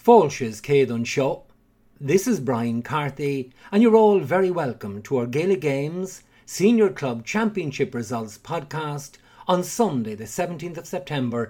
Fáilseas céad an seo. This is Brian Carthy, and you're all very welcome to our Gaelic Games Senior Club Championship Results podcast on Sunday the 17th of September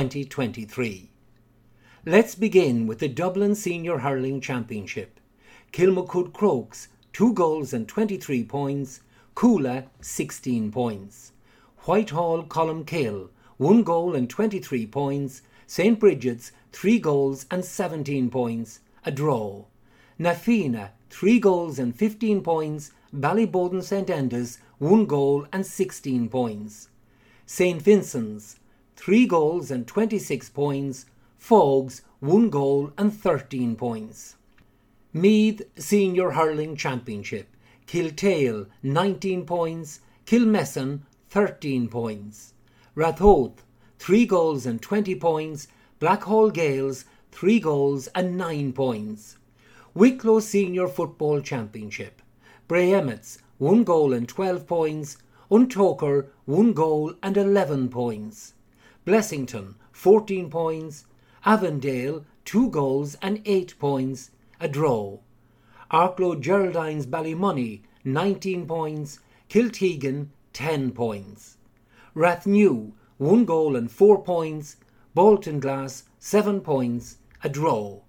2023. Let's begin with the Dublin Senior Hurling Championship. Kilmacud Crokes 2 goals and 23 points, Coola 16 points. Whitehall Columcille 1 goal and 23 points, St. Bridget's 3 goals and 17 points, a draw. Nafina 3 goals and 15 points, Ballyboden St. Enda's 1 goal and 16 points. St. Vincent's 3 goals and 26 points, Fogs 1 goal and 13 points. Meath Senior Hurling Championship. Kiltale 19 points, Kilmessan 13 points. Rathoath 3 goals and 20 points, Blackhall Gales 3 goals and 9 points. Wicklow Senior Football Championship. Bray Emmets 1 goal and 12 points, Untoker 1 goal and 11 points. Blessington 14 points, Avondale 2 goals and 8 points, a draw. Arklow Geraldines Ballymoney 19 points, Kiltegan 10 points. Rathnew 1 goal and 4 points, Baltinglass 7 points, a draw.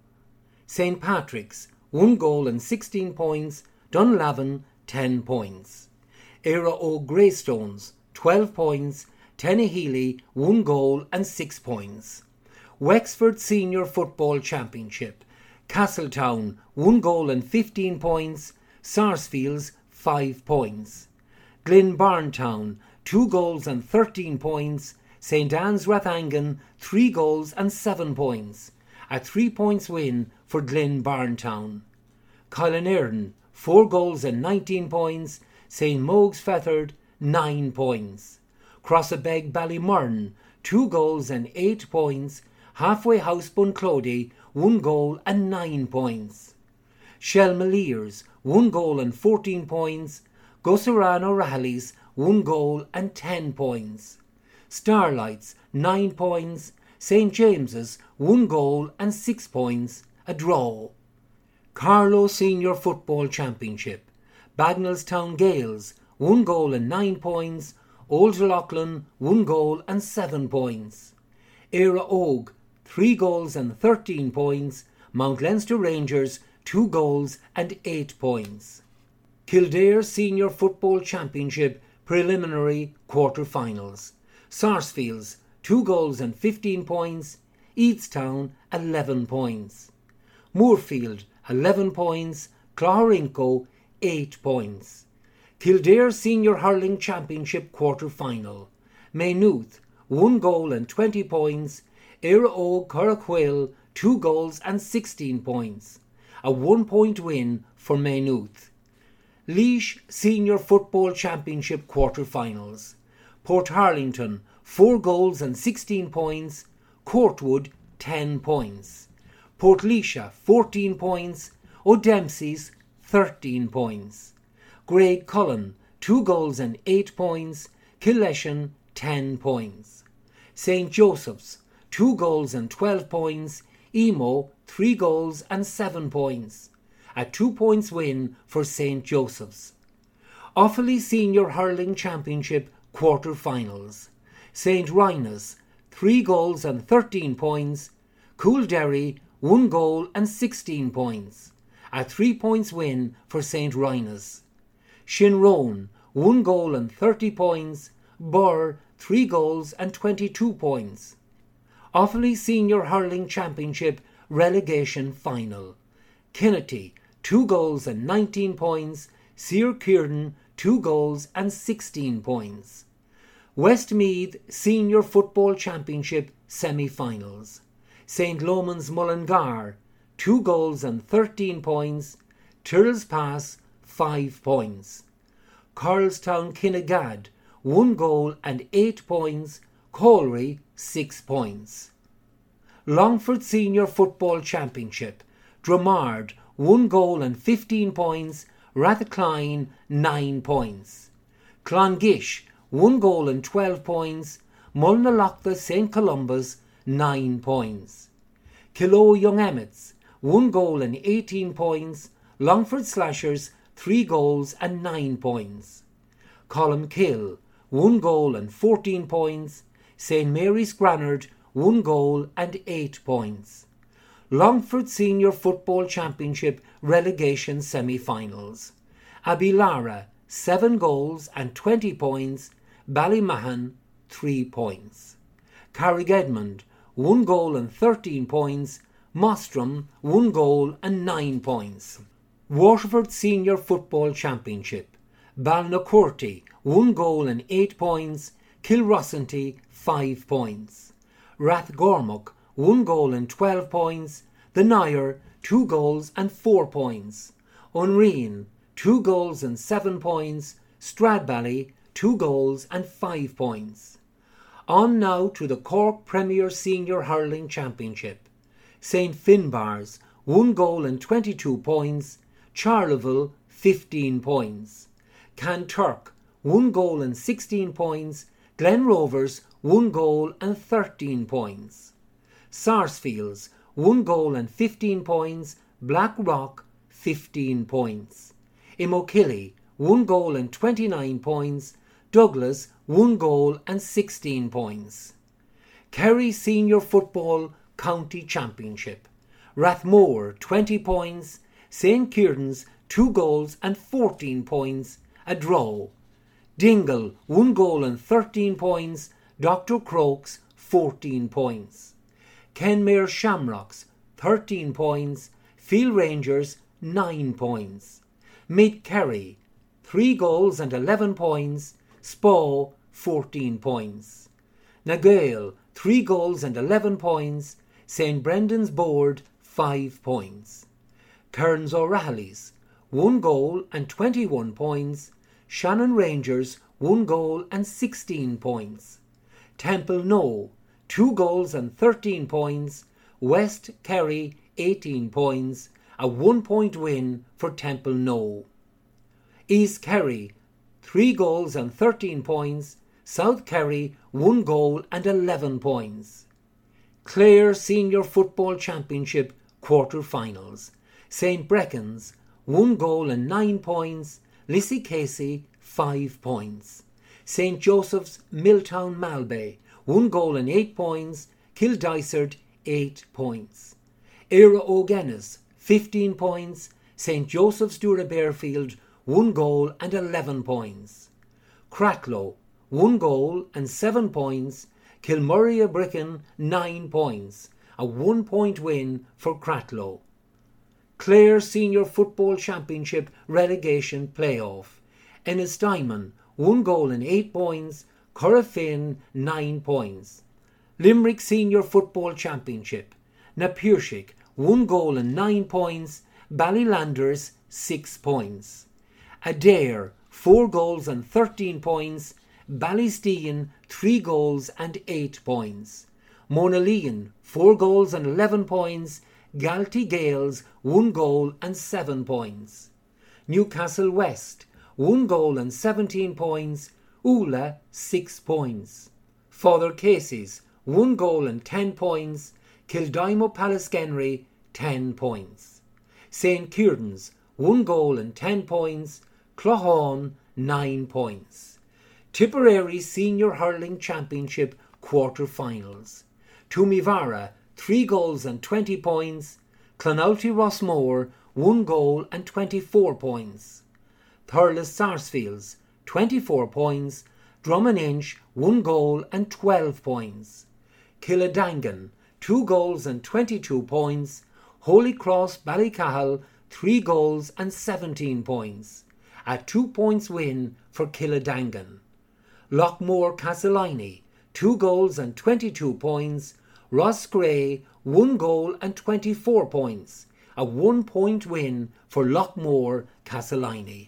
St. Patrick's 1 goal and 16 points, Dunlavin 10 points. Era O Greystones 12 points, Tennehealy 1 goal and 6 points. Wexford Senior Football Championship. Castletown 1 goal and 15 points, Sarsfields 5 points. Glenbarntown 2 goals and 13 points, St. Anne's Rathangan 3 goals and 7 points, a 3 points win for Glenbarntown. Collinearn 4 goals and 19 points, St. Mogues Fethard 9 points. Crossabeg Ballymurn 2 goals and 8 points, Halfway House Bunclody 1 goal and 9 points. Shelmaliers 1 goal and 14 points, Gossaran O'Reilly's 1 goal and 10 points. Starlights 9 points, St. James's 1 goal and 6 points, a draw. Carlow Senior Football Championship. Bagnallstown Gales 1 goal and 9 points, Old Loughlin 1 goal and 7 points. Era Og 3 goals and 13 points, Mount Leinster Rangers 2 goals and 8 points. Kildare Senior Football Championship Preliminary Quarter-Finals. Sarsfields 2 goals and 15 points, Eadstown 11 points. Moorfield 11 points, Clogherinco 8 points. Kildare Senior Hurling Championship Quarter-Final. Maynooth 1 goal and 20 points, Era O Curraquail 2 goals and 16 points, a 1 point win for Maynooth. Laois Senior Football Championship Quarter-Finals. Port Harlington 4 goals and 16 points, Courtwood 10 points. Port Leisha 14 points, O'Dempsey's 13 points. Graig Cullen 2 goals and 8 points, Killeshan 10 points. St. Joseph's 2 goals and 12 points, Emo 3 goals and 7 points, a 2 points win for St. Joseph's. Offaly Senior Hurling Championship Quarter-Finals. St. Rynagh's 3 goals and 13 points, Coolderry 1 goal and 16 points, a 3 points win for St. Rynagh's. Shinrone 1 goal and 30 points, Burr 3 goals and 22 points. Offaly Senior Hurling Championship Relegation Final. Kennedy 2 goals and 19 points, Sear Kieran 2 goals and 16 points. Westmeath Senior Football Championship Semi-Finals. St. Loman's Mullingar 2 goals and 13 points, Tyrrell's Pass 5 points. Carlstown Kinnegad 1 goal and 8 points, Colry 6 points. Longford Senior Football Championship. Dromard 1 goal and 15 points, Rathcline 9 points. Clongish 1 goal and 12 points, Mullinalaghta St. Columba's 9 points. Kilo Young Emmets, 1 goal and 18 points. Longford Slashers, 3 goals and 9 points. Columkill, 1 goal and 14 points. St Mary's Granard, 1 goal and 8 points. Longford Senior Football Championship relegation semi-finals. Abilara, 7 goals and 20 points. Ballymahan, 3 points. Carrick-Edmond, 1 goal and 13 points. Mostrom, 1 goal and 9 points. Waterford Senior Football Championship. Balnacourty, 1 goal and 8 points. Kilrossenty, 5 points. Rathgormuck, 1 goal and 12 points. The Nire, 2 goals and 4 points. Unreen, 2 goals and 7 points. Stradbally, 2 goals and 5 points. On now to the Cork Premier Senior Hurling Championship. St Finbarr's, 1 goal and 22 points. Charleville, 15 points. Canturk, 1 goal and 16 points. Glen Rovers, 1 goal and 13 points. Sarsfields, 1 goal and 15 points. Blackrock, 15 points. Imokilly, 1 goal and 29 points. Douglas, 1 goal and 16 points. Kerry Senior Football County Championship. Rathmore, 20 points. St Kieran's, 2 goals and 14 points. A draw. Dingle, 1 goal and 13 points. Dr. Crokes, 14 points. Kenmare Shamrocks, 13 points. Field Rangers, 9 points. Mid Kerry, 3 goals and 11 points. Spaw, 14 points. Nagoyle, 3 goals and 11 points. St Brendan's Board, 5 points. Kearns O'Reilly's, 1 goal and 21 points. Shannon Rangers, 1 goal and 16 points. Temple No, 2 goals and 13 points. West Kerry, 18 points. A 1-point win for Temple No. East Kerry, 3 goals and 13 points. South Kerry, 1 goal and 11 points. Clare Senior Football Championship quarter-finals. St Brecons, 1 goal and 9 points. Lissy Casey, 5 points. St Joseph's Milltown Malbay, 1 goal and 8 points. Kildysart, 8 points. Era O'Gennis, 15 points. St Joseph's Dura Bearfield, 1 goal and 11 points. Cratloe, 1 goal and 7 points. Kilmurray Bricken, 9 points. A 1-point win for Cratloe. Clare Senior Football Championship relegation playoff. Ennisdiamond, 1 goal and 8 points. Corrafin, 9 points. Limerick Senior Football Championship. Napirshick, 1 goal and 9 points. Ballylanders, 6 points. Adair, 4 goals and 13 points. Ballysteen, 3 goals and 8 points. Monalean, 4 goals and 11 points. Galtee Gales, 1 goal and 7 points. Newcastle West, 1 goal and 17 points. Oola, 6 points. Father Casey's, 1 goal and 10 points. Kildimo Paliskenry, 10 points. St Kieran's, 1 goal and 10 points. Cloughaun, 9 points. Tipperary Senior Hurling Championship quarter-finals. Toomevara, 3 goals and 20 points. Clonalty Rossmore, 1 goal and 24 points. Thurles Sarsfields, 24 points. Drummond-Inch, 1 goal and 12 points. Killadangan, 2 goals and 22 points. Holy Cross Ballycahill, 3 goals and 17 points. A 2 points win for Killadangan. Lockmore Castleiney, 2 goals and 22 points. Roscrea, 1 goal and 24 points. A 1-point win for Lockmore Castleiney.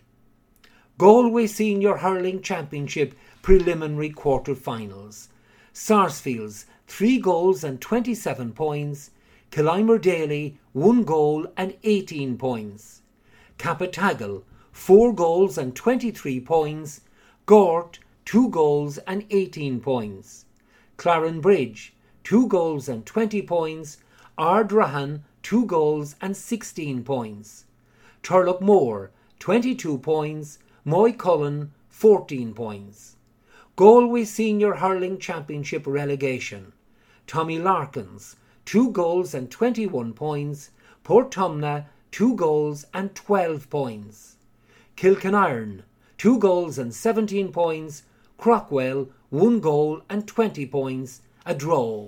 Galway Senior Hurling Championship preliminary quarter-finals. Sarsfields, 3 goals and 27 points. Killimer Daly, 1 goal and 18 points. Capatagal, 4 goals and 23 points. Gort, 2 goals and 18 points. Clarenbridge, 2 goals and 20 points. Ardrahan 2 goals and 16 points. Turlough 22 points. Moycullen 14 points. Galway Senior Hurling Championship relegation. Tommy Larkins 2 goals and 21 points. Portumna 2 goals and 12 points. Kilkenarn 2 goals and 17 points. Crockwell 1 goal and 20 points, a draw.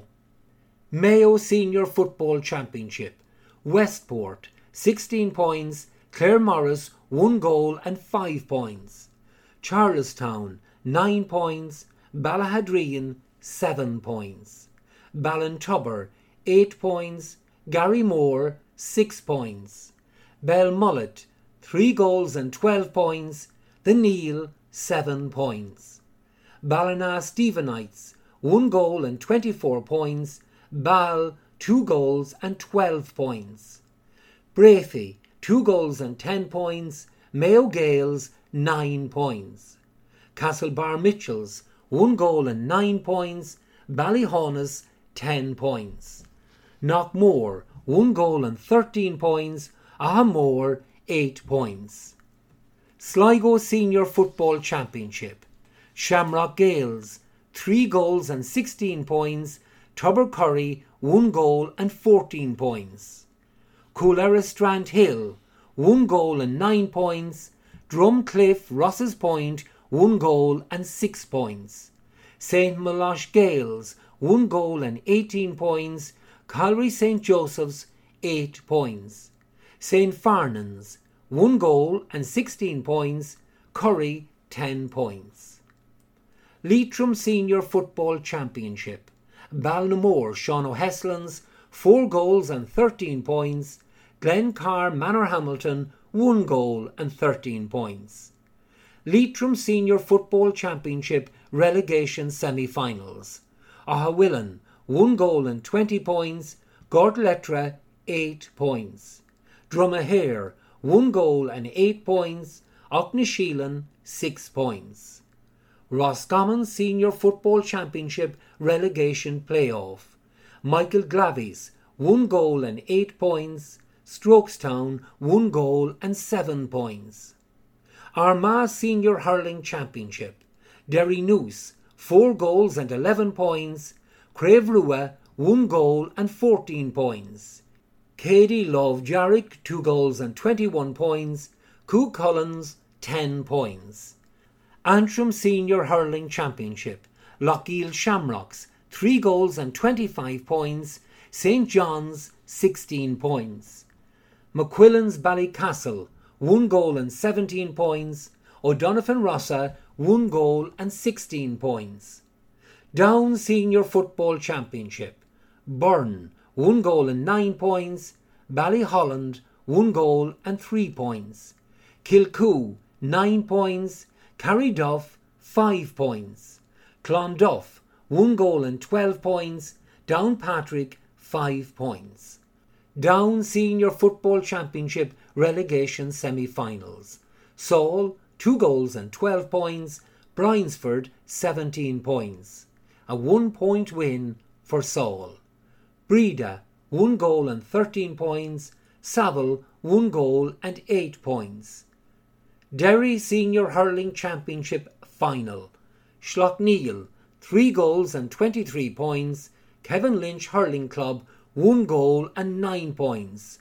Mayo Senior Football Championship. Westport 16 points. Claremorris 1 goal and 5 points. Charlestown 9 points. Ballahadrian 7 points. Ballintubber 8 points. Garrymore 6 points. Belmullet 3 goals and 12 points. The Neil 7 points. Ballina Stephenites 1 goal and 24 points. Ball 2 goals and 12 points. Brafey 2 goals and 10 points. Mayo Gales 9 points. Castlebar Mitchells 1 goal and 9 points. Ballyhaunis 10 points. Knockmore 1 goal and 13 points. Ahamore 8 points. Sligo Senior Football Championship. Shamrock Gales 3 goals and 16 points. Tubbercurry 1 goal and 14 points. Coolera Strandhill 1 goal and 9 points. Drumcliff Ross's Point 1 goal and 6 points. St Melosh Gales 1 goal and 18 points. Calry St Joseph's 8 points. St Farnans 1 goal and 16 points. Curry 10 points. Leitrim Senior Football Championship. Balnamore Sean O'Heslins 4 goals and 13 points. Glencar Manor Hamilton 1 goal and 13 points. Leitrim Senior Football Championship relegation semi-finals. Ahawillan 1 goal and 20 points. Gortletra 8 points. Drumahare 1 goal and 8 points. Aucknasheelan 6 points. Roscommon Senior Football Championship relegation playoff. Michael Glavies 1 goal and 8 points. Strokestown 1 goal and 7 points. Armagh Senior Hurling Championship. Derry Noose 4 goals and 11 points. Craverua 1 goal and 14 points. Cady Love Jarrick 2 goals and 21 points. Coo Collins 10 points. Antrim Senior Hurling Championship. Lochiel Shamrocks 3 goals and 25 points. St John's 16 points. McQuillan's Ballycastle 1 goal and 17 points. O'Donovan Rossa 1 goal and 16 points. Down Senior Football Championship. Burn 1 goal and 9 points. Ballyholland 1 goal and 3 points. Kilcoo 9 points. Carryduff 5 points. Clonduff 1 goal and 12 points. Downpatrick 5 points. Down Senior Football Championship relegation semi-finals. Saul 2 goals and 12 points. Bryansford 17 points. A 1 point win for Saul. Breda 1 goal and 13 points. Saville 1 goal and 8 points. Derry Senior Hurling Championship final. Schlockneil 3 goals and 23 points. Kevin Lynch Hurling Club 1 goal and 9 points.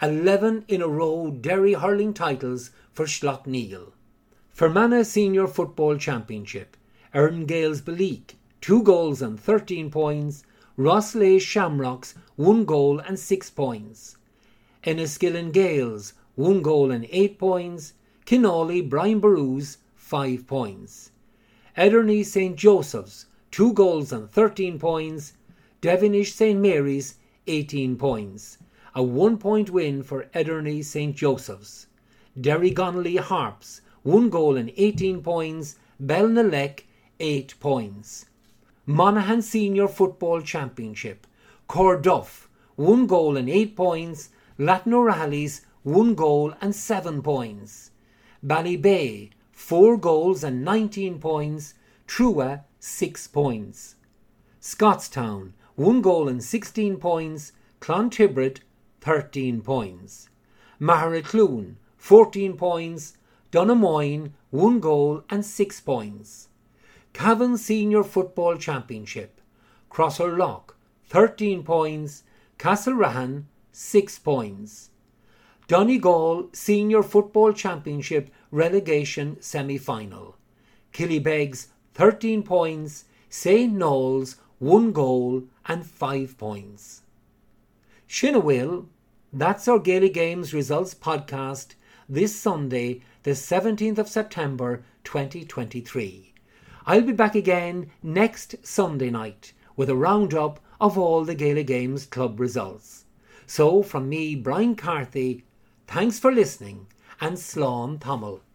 11 in a row Derry hurling titles for Schlockneil. Fermanagh Senior Football Championship. Erngales Beliek 2 goals and 13 points. Rosslea Shamrocks 1 goal and 6 points. Enniskillen Gales 1 goal and 8 points. Kinawley Brian Barrows 5 points. Ederney St Joseph's 2 goals and 13 points. Devenish St Mary's 18 points. A 1 point win for Ederney St Joseph's. Derry Gonnelly Harps 1 goal and 18 points. Belnalek 8 points. Monaghan Senior Football Championship. Corduff 1 goal and 8 points. Latin O'Reilly's 1 goal and 7 points. Ballybay 4 goals and 19 points. Trua 6 points. Scottstown 1 goal and 16 points. Clontibret 13 points, Maharecloon 14 points, Donamoyne 1 goal and 6 points. Cavan Senior Football Championship, Crosserlough 13 points, Castlerahan 6 points. Donegal Senior Football Championship Relegation Semi-Final, Killybegs 13 points, St. Knowles 1 goal and 5 points. Shinawil, that's our Gaelic Games Results podcast this Sunday, the 17th of September 2023. I'll be back again next Sunday night with a roundup of all the Gaelic Games club results. So from me, Brian Carthy, thanks for listening and Slán Tamil.